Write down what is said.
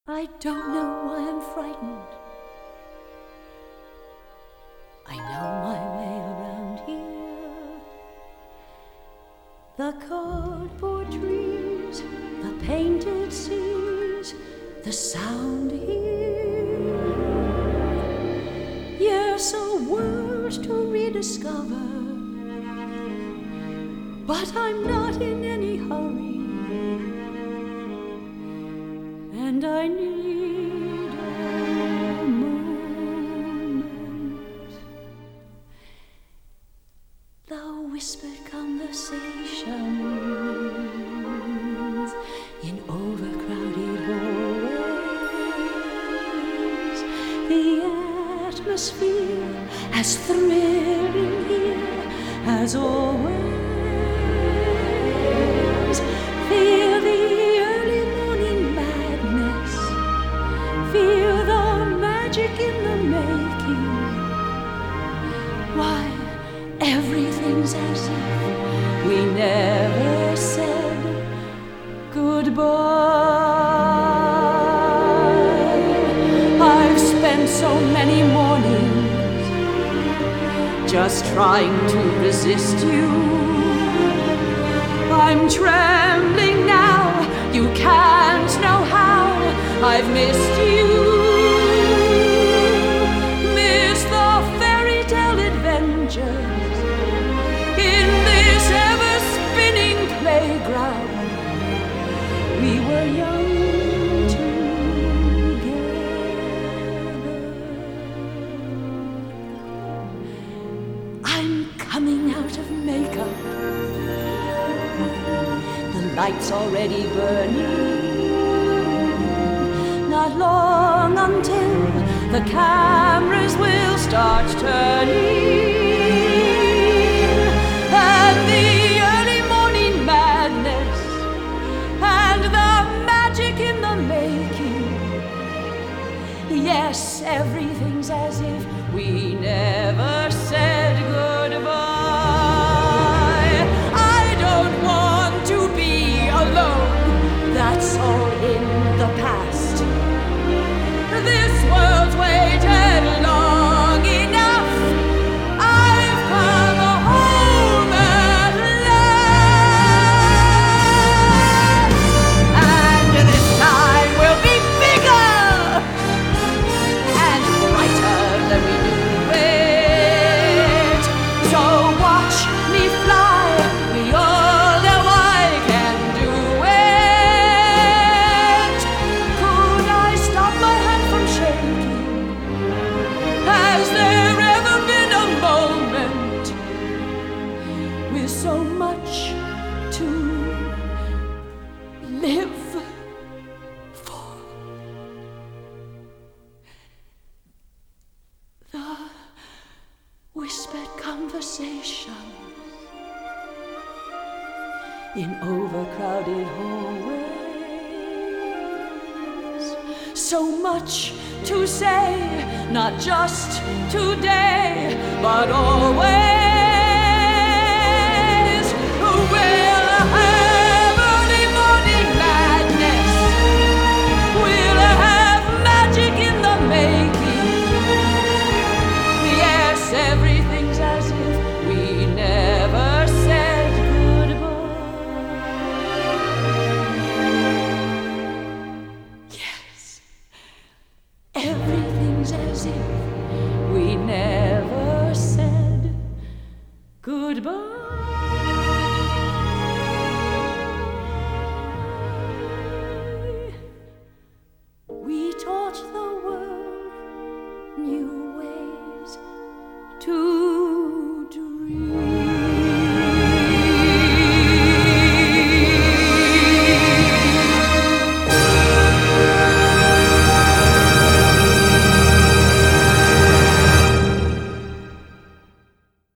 I don't know why I'm frightened. I know my way around here. The cardboard trees, the painted seas, the sound here. Yes, a world to rediscover, but I'm not in any hurry. And I need a moment. The whispered conversations in overcrowded hallways. The atmosphere as thrilling here as always. Feel the early morning madness. Feel the magic in the making. Why, everything's as if we never said goodbye. I've spent so many mornings just trying to resist you. I'm trembling now, you can't know how I've missed you. Missed the fairy tale adventures in this ever-spinning playground. We were young together. I'm coming out of makeup. The light's already burning. Not long until the cameras will start turning. And the early morning madness and the magic in the making. Yes, everything's as if we never said goodbye. I don't want to be alone. That's all in the past. This world's waited long enough. I've come home at last. And this time will be bigger and brighter than we knew it. So watch me fly. We all know I can do it. Could I stop my hand from shaking? Has there ever been a moment with so much to live for? The whispered conversations in overcrowded hallways. So much to say, not just today, but always. We'll have early morning madness. We'll have magic in the making. Yes, everything's as if we never said goodbye. Yes, everything's as if we never said goodbye. We taught the world new